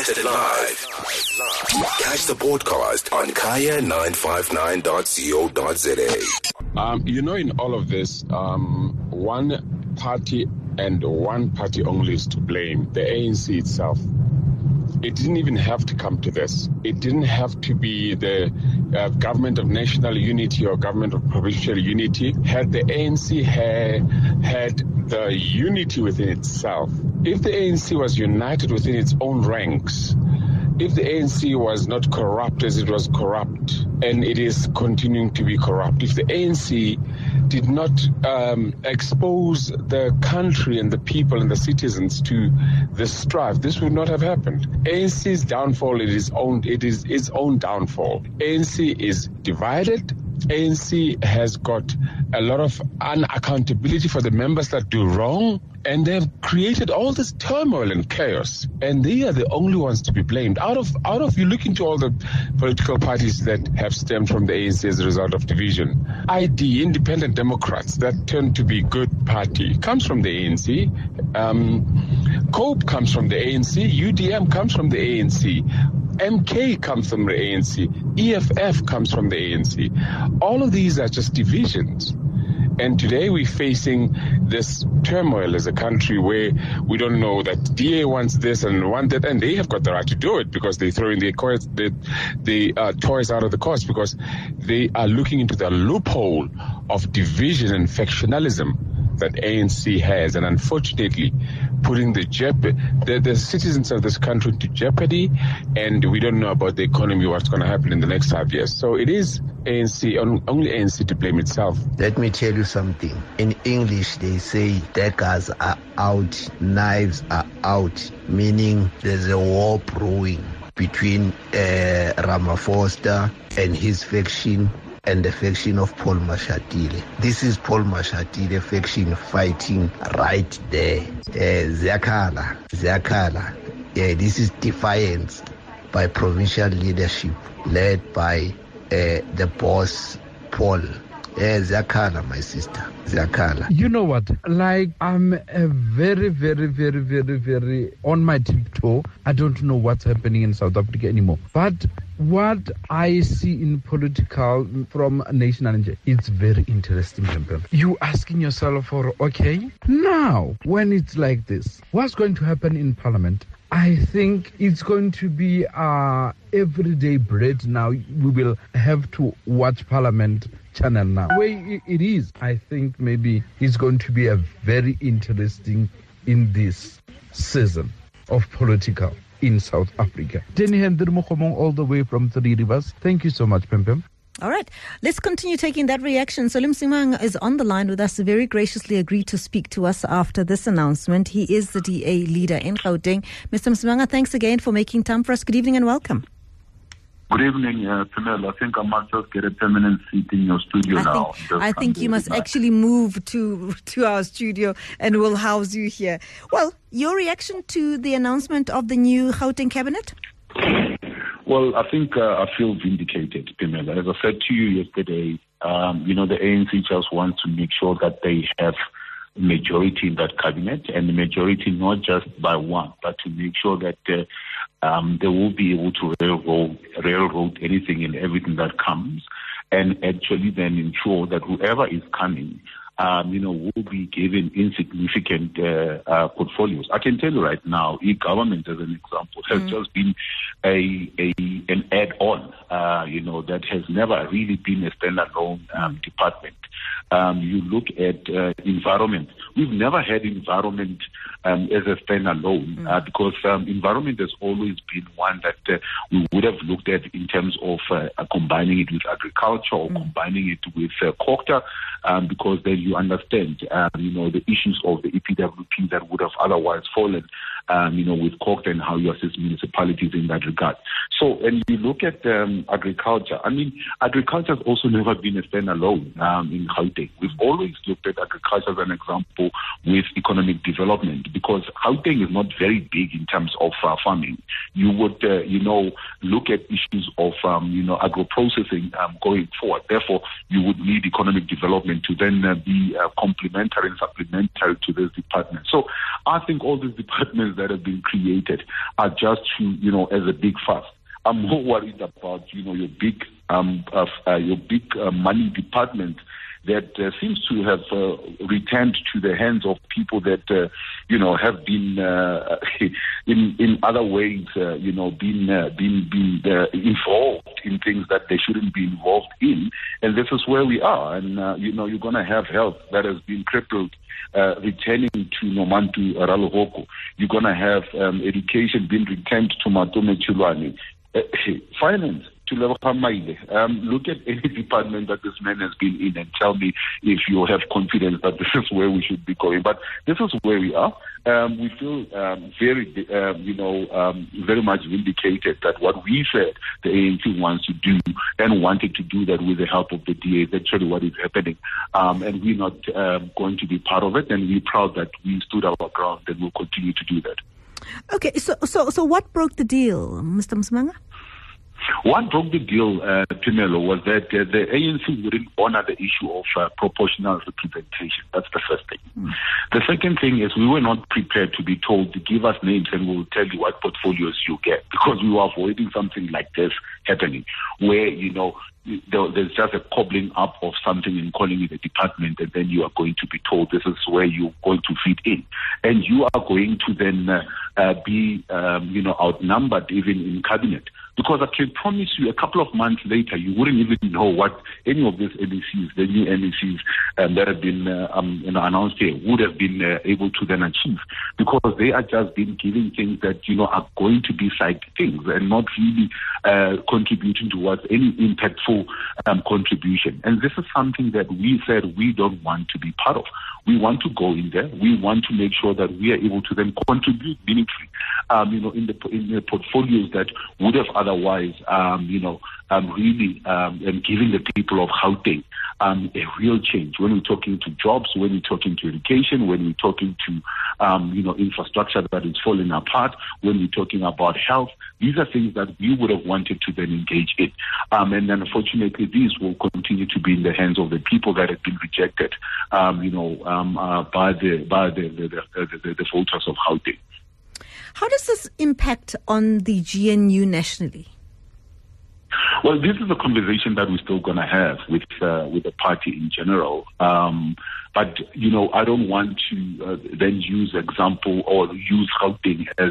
broadcasted live. Catch the podcast on kaya959.co.za. In all of this, one party and one party only is to blame, the ANC itself. It didn't even have to come to this. It didn't have to be the government of national unity or government of provincial unity. Had the ANC had the unity within itself, if the ANC was united within its own ranks, if the ANC was not corrupt as it was corrupt, and it is continuing to be corrupt, if the ANC did not expose the country and the people and the citizens to this strife, this would not have happened. ANC's downfall it is its own downfall. ANC is divided. ANC has got a lot of unaccountability for the members that do wrong, and they've created all this turmoil and chaos, and they are the only ones to be blamed. Out of you look into all the political parties that have stemmed from the ANC as a result of division. ID, Independent Democrats, that turned to be good party, comes from the ANC. COPE comes from the ANC. UDM comes from the ANC. MK comes from the ANC. EFF comes from the ANC. All of these are just divisions. And today we're facing this turmoil as a country where we don't know that DA wants this and want that, and they have got the right to do it because they're throwing the toys out of the course because they are looking into the loophole of division and factionalism that ANC has, and unfortunately putting the citizens of this country into jeopardy, and we don't know about the economy, what's going to happen in the next 5 years. So it is ANC, only ANC to blame itself. Let me tell you something. In English, they say daggers are out, knives are out, meaning there's a war brewing between Ramaphosa and his faction and the faction of Paul Mashatile. This is Paul Mashatile faction fighting right there. Zakala. This is defiance by provincial leadership led by the boss, Paul. Zakala, my sister. Zakala. You know what? Like, I'm a very, very, very, very, very on my tiptoe. I don't know what's happening in South Africa anymore. But what I see in political from national, it's very interesting. You asking yourself okay, now when it's like this, what's going to happen in Parliament? I think it's going to be everyday bread now. We will have to watch Parliament channel now. The way it is, I think maybe it's going to be a very interesting in this season of political in South Africa. Denny Hendry Mokhomong all the way from Three Rivers. Thank you so much, Pem. All right, let's continue taking that reaction. Salim Simang is on the line with us, very graciously agreed to speak to us after this announcement. He is the DA leader in Gauteng. Mr. Msimanga, thanks again for making time for us. Good evening and welcome. Good evening, Pamela. I think I must just get a permanent seat in your studio now. I think you must actually move to our studio and we'll house you here. Well, your reaction to the announcement of the new Gauteng cabinet? Well, I think I feel vindicated, Pamela. As I said to you yesterday, the ANC just wants to make sure that they have majority in that cabinet, and the majority not just by one, but to make sure that they will be able to railroad anything and everything that comes, and actually then ensure that whoever is coming, will be given insignificant portfolios. I can tell you right now, e-government, as an example, has just been an add-on, that has never really been a standalone department. You look at environment. We've never had environment as a standalone because environment has always been one that we would have looked at in terms of combining it with agriculture or combining it with COGTA, because then you understand, the issues of the EPWP that would have otherwise fallen, with COGTA and how you assist municipalities in that regard. So, and you look at agriculture. Agriculture has also never been a standalone in Gauteng. We've always looked at agriculture as an example with economic development, because Gauteng is not very big in terms of farming. You would, look at issues of, agro-processing going forward. Therefore, you would need economic development to then be complementary and supplementary to this department. So I think all these departments circumstances that have been created are just to, as a big fuss. I'm more worried about, your big money department that seems to have returned to the hands of people that, have been in other ways, been involved in things that they shouldn't be involved in. And this is where we are. And, you're going to have health that has been crippled, returning to Nomantu Ralhoko. You're going to have education being returned to Matome Chilwani. Finance to Lebo Pamaile. Look at any department that this man has been in and tell me if you have confidence that this is where we should be going. But this is where we are. We feel very much vindicated that what we said the ANC wants to do and wanted to do that with the help of the DA is actually what is happening. And we're not going to be part of it. And we're proud that we stood our ground and will continue to do that. Okay, so what broke the deal, Mr. Msimanga? What broke the deal, Pimelo, was that the ANC wouldn't honor the issue of proportional representation. That's the first thing. The second thing is we were not prepared to be told to give us names and we'll tell you what portfolios you get, because we were avoiding something like this happening, where, there's just a cobbling up of something and calling it a department, and then you are going to be told this is where you're going to fit in. And you are going to then be, outnumbered even in cabinet. Because I can promise you, a couple of months later, you wouldn't even know what any of these NECs, the new NECs that have been announced here, would have been able to then achieve. Because they are just been giving things that, are going to be side things and not really contributing towards any impactful contribution. And this is something that we said we don't want to be part of. We want to go in there. We want to make sure that we are able to then contribute meaningfully, in the portfolios that would have otherwise, really giving the people of Gauteng a real change. When we're talking to jobs, when we're talking to education, when we're talking to, infrastructure that is falling apart, when we're talking about health, these are things that we would have wanted to then engage in. And then unfortunately, these will continue to be in the hands of the people that have been rejected, by the voters of Gauteng. How does this impact on the GNU nationally? Well, this is a conversation that we're still going to have with the party in general. But, I don't want to then use example or use Gauteng as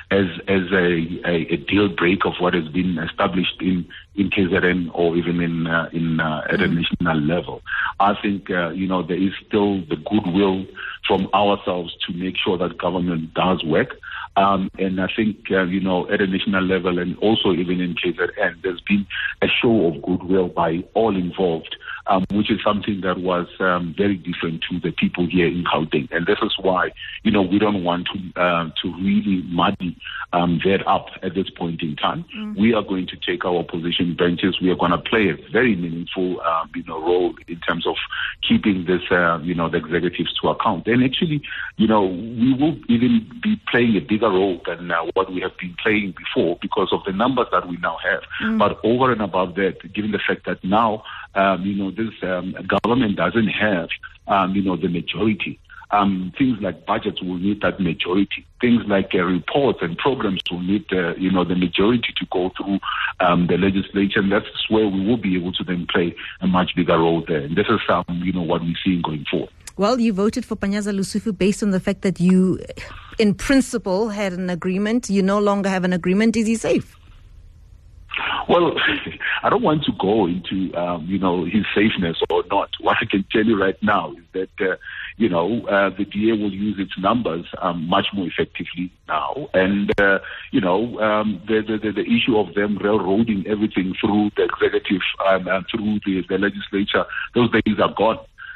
a deal break of what has been established in KZN or even at a national level. I think, there is still the goodwill from ourselves to make sure that government does work. And I think, at a national level and also even in KZN, there's been a show of goodwill by all involved, which is something that was very different to the people here in Gauteng. And this is why, we don't want to really muddy that up at this point in time. We are going to take our opposition benches. We are going to play a very meaningful, role in terms of keeping this, the executives to account. And actually, we will even be playing a bigger role than what we have been playing before because of the numbers that we now have. But over and above that, given the fact that now, this government doesn't have, the majority. Things like budgets will need that majority. Things like reports and programs will need, the majority to go through the legislature. And that's where we will be able to then play a much bigger role there. And this is, what we're seeing going forward. Well, you voted for Panyaza Lesufi based on the fact that you, in principle, had an agreement. You no longer have an agreement. Is he safe? Well, I don't want to go into, his safeness or not. What I can tell you right now is that, the DA will use its numbers much more effectively now. And, the issue of them railroading everything through the executive and through the legislature, those days are gone.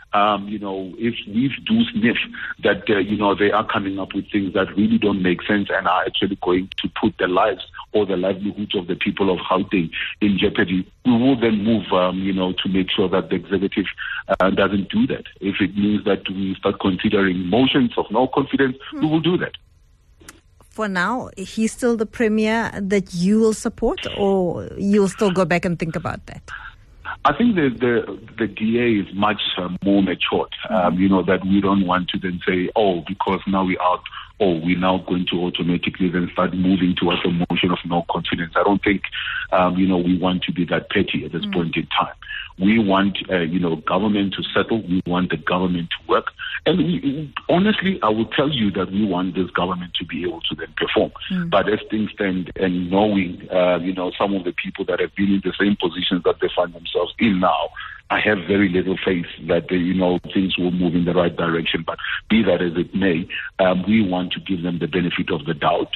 If we do sniff that, they are coming up with things that really don't make sense and are actually going to put the lives or the livelihoods of the people of Gauteng in jeopardy, we will then move, to make sure that the executive doesn't do that. If it means that we start considering motions of no confidence, we will do that. For now, he's still the premier that you will support, or you'll still go back and think about that? I think the DA is much more matured, that we don't want to then say, because now we're out, we're now going to automatically then start moving towards a motion of no confidence. I don't think, we want to be that petty at this point in time. We want, government to settle. We want the government to work. And honestly, I will tell you that we want this government to be able to then perform. But as things stand, and knowing, some of the people that have been in the same positions that they find themselves in now, I have very little faith that, things will move in the right direction. But be that as it may, we want to give them the benefit of the doubt.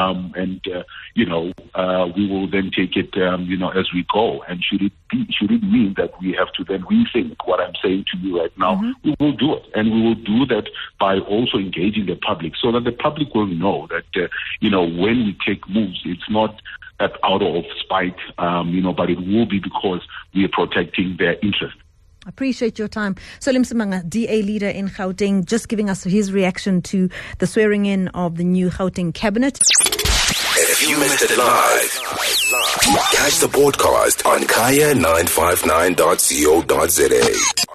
We will then take it, as we go. And should it mean that we have to then rethink what I'm saying to you right now, we will do it. And we will do that by also engaging the public so that the public will know that, when we take moves, it's not out of spite, but it will be because we are protecting their interest. Appreciate your time. Solim Msimanga, DA leader in Gauteng, just giving us his reaction to the swearing in of the new Gauteng cabinet. If you missed it live, catch the podcast on kaya959.co.za.